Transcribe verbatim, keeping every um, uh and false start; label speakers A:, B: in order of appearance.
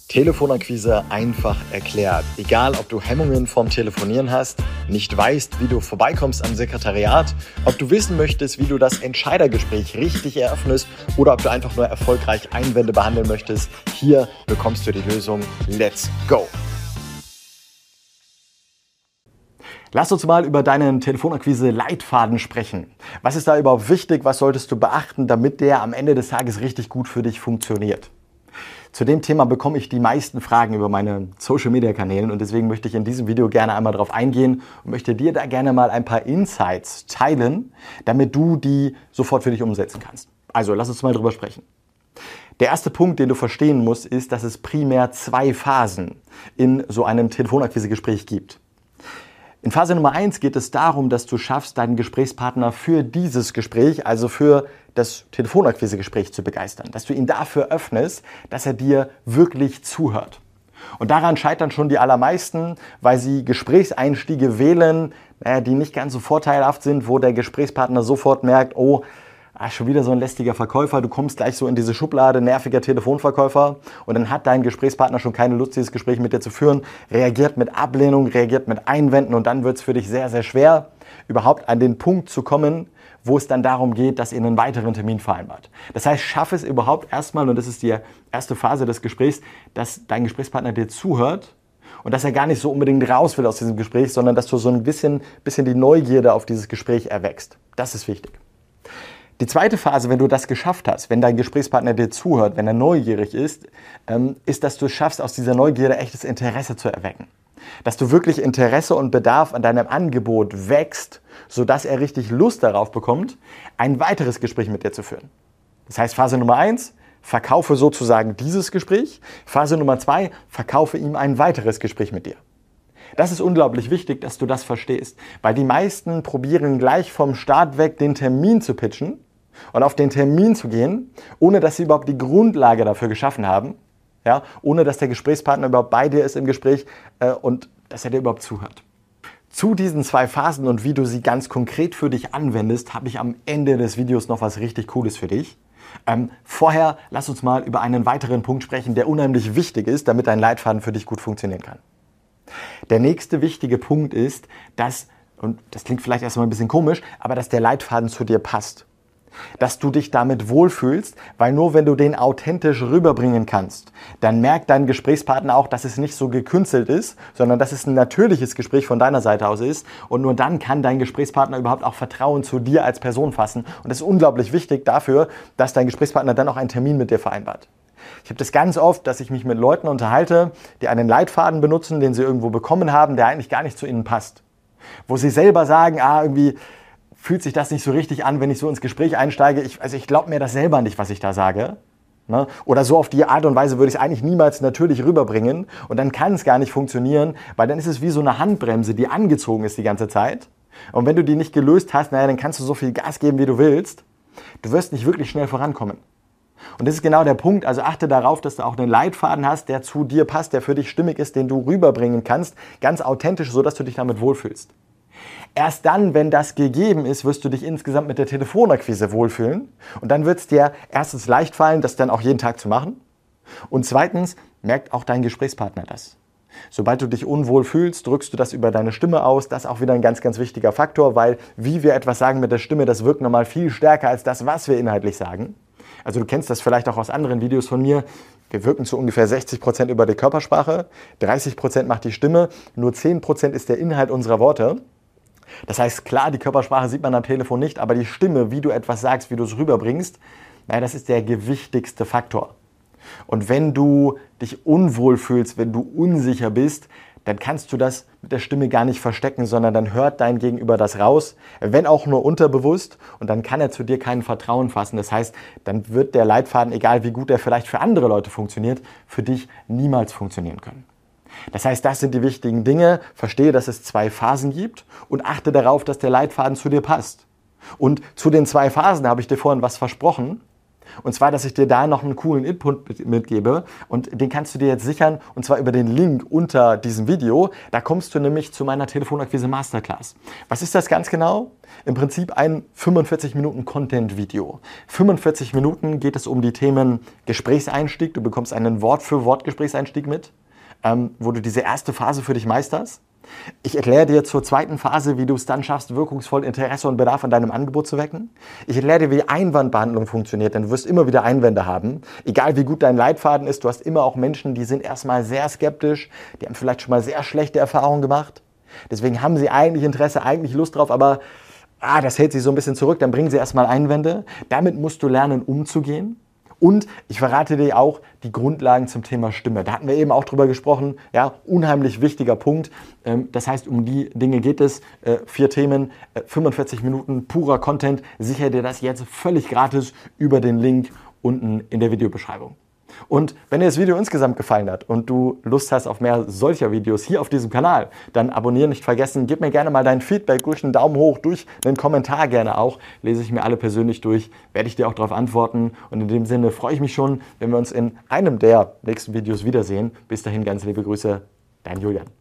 A: Telefonakquise einfach erklärt. Egal, ob du Hemmungen vom Telefonieren hast, nicht weißt, wie du vorbeikommst am Sekretariat, ob du wissen möchtest, wie du das Entscheidergespräch richtig eröffnest oder ob du einfach nur erfolgreich Einwände behandeln möchtest, hier bekommst du die Lösung. Let's go! Lass uns mal über deinen Telefonakquise-Leitfaden sprechen. Was ist da überhaupt wichtig? Was solltest du beachten, damit der am Ende des Tages richtig gut für dich funktioniert? Zu dem Thema bekomme ich die meisten Fragen über meine Social-Media-Kanälen und deswegen möchte ich in diesem Video gerne einmal darauf eingehen und möchte dir da gerne mal ein paar Insights teilen, damit du die sofort für dich umsetzen kannst. Also lass uns mal drüber sprechen. Der erste Punkt, den du verstehen musst, ist, dass es primär zwei Phasen in so einem Telefonakquise-Gespräch gibt. In Phase Nummer eins geht es darum, dass du schaffst, deinen Gesprächspartner für dieses Gespräch, also für das Telefonakquise-Gespräch zu begeistern. Dass du ihn dafür öffnest, dass er dir wirklich zuhört. Und daran scheitern schon die allermeisten, weil sie Gesprächseinstiege wählen, naja, die nicht ganz so vorteilhaft sind, wo der Gesprächspartner sofort merkt, oh, ah, schon wieder so ein lästiger Verkäufer, du kommst gleich so in diese Schublade, nerviger Telefonverkäufer und dann hat dein Gesprächspartner schon keine Lust, dieses Gespräch mit dir zu führen, reagiert mit Ablehnung, reagiert mit Einwänden und dann wird es für dich sehr, sehr schwer, überhaupt an den Punkt zu kommen, wo es dann darum geht, dass ihr einen weiteren Termin vereinbart. Das heißt, schaff es überhaupt erstmal, und das ist die erste Phase des Gesprächs, dass dein Gesprächspartner dir zuhört und dass er gar nicht so unbedingt raus will aus diesem Gespräch, sondern dass du so ein bisschen, bisschen die Neugierde auf dieses Gespräch erwächst. Das ist wichtig. Die zweite Phase, wenn du das geschafft hast, wenn dein Gesprächspartner dir zuhört, wenn er neugierig ist, ist, dass du es schaffst, aus dieser Neugierde echtes Interesse zu erwecken. Dass du wirklich Interesse und Bedarf an deinem Angebot wächst, sodass er richtig Lust darauf bekommt, ein weiteres Gespräch mit dir zu führen. Das heißt, Phase Nummer eins, verkaufe sozusagen dieses Gespräch. Phase Nummer zwei, verkaufe ihm ein weiteres Gespräch mit dir. Das ist unglaublich wichtig, dass du das verstehst, weil die meisten probieren gleich vom Start weg den Termin zu pitchen und auf den Termin zu gehen, ohne dass sie überhaupt die Grundlage dafür geschaffen haben, ja, ohne dass der Gesprächspartner überhaupt bei dir ist im Gespräch äh, und dass er dir überhaupt zuhört. Zu diesen zwei Phasen und wie du sie ganz konkret für dich anwendest, habe ich am Ende des Videos noch was richtig Cooles für dich. Ähm, vorher lass uns mal über einen weiteren Punkt sprechen, der unheimlich wichtig ist, damit dein Leitfaden für dich gut funktionieren kann. Der nächste wichtige Punkt ist, dass, und das klingt vielleicht erstmal ein bisschen komisch, aber dass der Leitfaden zu dir passt. Dass du dich damit wohlfühlst, weil nur wenn du den authentisch rüberbringen kannst, dann merkt dein Gesprächspartner auch, dass es nicht so gekünstelt ist, sondern dass es ein natürliches Gespräch von deiner Seite aus ist und nur dann kann dein Gesprächspartner überhaupt auch Vertrauen zu dir als Person fassen und das ist unglaublich wichtig dafür, dass dein Gesprächspartner dann auch einen Termin mit dir vereinbart. Ich habe das ganz oft, dass ich mich mit Leuten unterhalte, die einen Leitfaden benutzen, den sie irgendwo bekommen haben, der eigentlich gar nicht zu ihnen passt. Wo sie selber sagen, ah, irgendwie fühlt sich das nicht so richtig an, wenn ich so ins Gespräch einsteige. Ich, also ich glaube mir das selber nicht, was ich da sage. Ne? Oder so auf die Art und Weise würde ich es eigentlich niemals natürlich rüberbringen. Und dann kann es gar nicht funktionieren, weil dann ist es wie so eine Handbremse, die angezogen ist die ganze Zeit. Und wenn du die nicht gelöst hast, naja, dann kannst du so viel Gas geben, wie du willst. Du wirst nicht wirklich schnell vorankommen. Und das ist genau der Punkt, also achte darauf, dass du auch einen Leitfaden hast, der zu dir passt, der für dich stimmig ist, den du rüberbringen kannst, ganz authentisch, sodass du dich damit wohlfühlst. Erst dann, wenn das gegeben ist, wirst du dich insgesamt mit der Telefonakquise wohlfühlen und dann wird es dir erstens leicht fallen, das dann auch jeden Tag zu machen und zweitens merkt auch dein Gesprächspartner das. Sobald du dich unwohl fühlst, drückst du das über deine Stimme aus. Das ist auch wieder ein ganz, ganz wichtiger Faktor, weil wie wir etwas sagen mit der Stimme, das wirkt nochmal viel stärker als das, was wir inhaltlich sagen. Also du kennst das vielleicht auch aus anderen Videos von mir. Wir wirken zu ungefähr sechzig Prozent über die Körpersprache, dreißig Prozent macht die Stimme, nur zehn Prozent ist der Inhalt unserer Worte. Das heißt, klar, die Körpersprache sieht man am Telefon nicht, aber die Stimme, wie du etwas sagst, wie du es rüberbringst, naja, das ist der gewichtigste Faktor. Und wenn du dich unwohl fühlst, wenn du unsicher bist, dann kannst du das mit der Stimme gar nicht verstecken, sondern dann hört dein Gegenüber das raus, wenn auch nur unterbewusst und dann kann er zu dir kein Vertrauen fassen. Das heißt, dann wird der Leitfaden, egal wie gut er vielleicht für andere Leute funktioniert, für dich niemals funktionieren können. Das heißt, das sind die wichtigen Dinge. Verstehe, dass es zwei Phasen gibt und achte darauf, dass der Leitfaden zu dir passt. Und zu den zwei Phasen habe ich dir vorhin was versprochen. Und zwar, dass ich dir da noch einen coolen Input mitgebe und den kannst du dir jetzt sichern und zwar über den Link unter diesem Video. Da kommst du nämlich zu meiner Telefonakquise Masterclass. Was ist das ganz genau? Im Prinzip ein fünfundvierzig Minuten Content-Video. fünfundvierzig Minuten geht es um die Themen Gesprächseinstieg. Du bekommst einen Wort-für-Wort-Gesprächseinstieg mit, ähm, wo du diese erste Phase für dich meisterst. Ich erkläre dir zur zweiten Phase, wie du es dann schaffst, wirkungsvoll Interesse und Bedarf an deinem Angebot zu wecken. Ich erkläre dir, wie Einwandbehandlung funktioniert, denn du wirst immer wieder Einwände haben. Egal wie gut dein Leitfaden ist, du hast immer auch Menschen, die sind erstmal sehr skeptisch, die haben vielleicht schon mal sehr schlechte Erfahrungen gemacht. Deswegen haben sie eigentlich Interesse, eigentlich Lust drauf, aber ah, das hält sie so ein bisschen zurück, dann bringen sie erstmal Einwände. Damit musst du lernen, umzugehen. Und ich verrate dir auch die Grundlagen zum Thema Stimme. Da hatten wir eben auch drüber gesprochen. Ja, unheimlich wichtiger Punkt. Das heißt, um die Dinge geht es. Vier Themen, fünfundvierzig Minuten purer Content. Sichere dir das jetzt völlig gratis über den Link unten in der Videobeschreibung. Und wenn dir das Video insgesamt gefallen hat und du Lust hast auf mehr solcher Videos hier auf diesem Kanal, dann abonnieren nicht vergessen. Gib mir gerne mal dein Feedback durch einen Daumen hoch, durch einen Kommentar gerne auch. Lese ich mir alle persönlich durch, werde ich dir auch darauf antworten. Und in dem Sinne freue ich mich schon, wenn wir uns in einem der nächsten Videos wiedersehen. Bis dahin ganz liebe Grüße, dein Julian.